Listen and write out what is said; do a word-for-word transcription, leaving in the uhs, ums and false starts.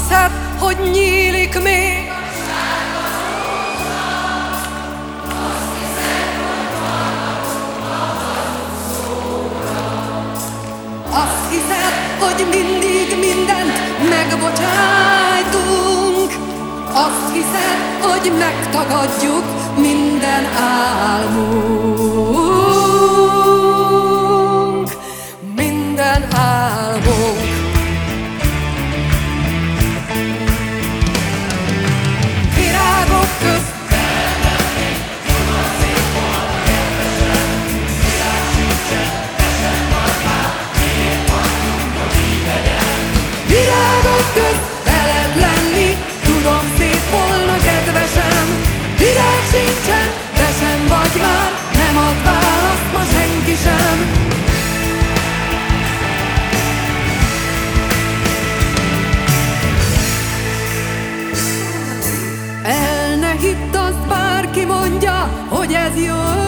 hiszed, hogy nyílik még, azt hiszed, hogy mindig mindent megbocsájtunk, azt hiszed, hogy megtagadjuk minden álmunk, minden álmunk. Virágok közt Virágok közt veled lenni, tudom, szép volna, kedvesem. Virág sincsen, te sem vagy már, nem ad választ ma senki sem. El ne hidd azt, bárki mondja, hogy ez jó.